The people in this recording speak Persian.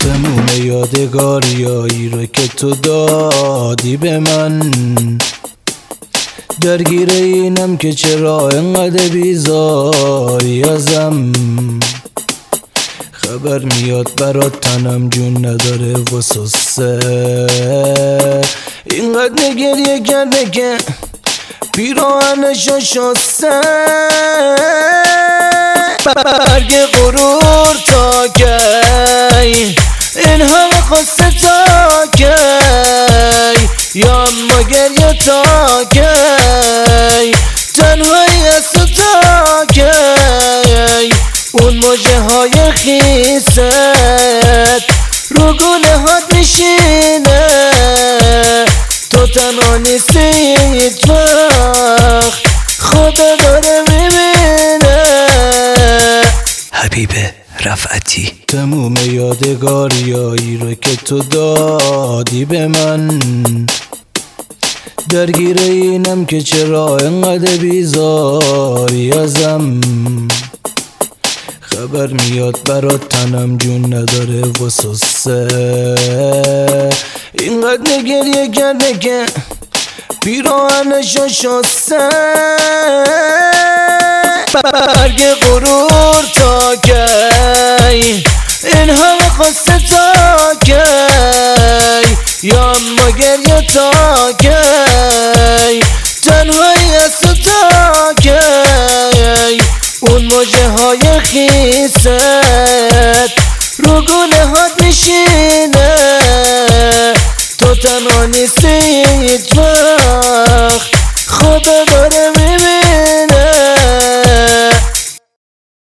تموم یادگاریایی رو که تو دادی به من، درگیر اینم که چرا انقدر بیزاری ازم. خبر میاد برات تنم جون نداره واسه اینقدر گریه کرده که پیراهنشو شسته. برگ غرور تا کی این همه خواسته تا کی، یا اما گریه تا کی، تنهایی از تو تا کی. اون موجه های خیست رو گونه هات میشینه، تو تنها نیستی هیچ وقت، خدا داره میبینه. حبیب رفعتی. تموم یادگاریایی رو که تو دادی به من، درگیر اینم که چرا انقدر بیزاری ازم. خبر میاد برات تنم جون نداره واسه اینقدر گریه کرده که پیراهنشو شسته. برگ غرور تا کی این همه خواسته تا کی، یا اما گریه تا کی، تنهایی از تو تا کی. اون موجه های خیست رو گونه هات میشینه، تو تنها نیستی هیچ وقت،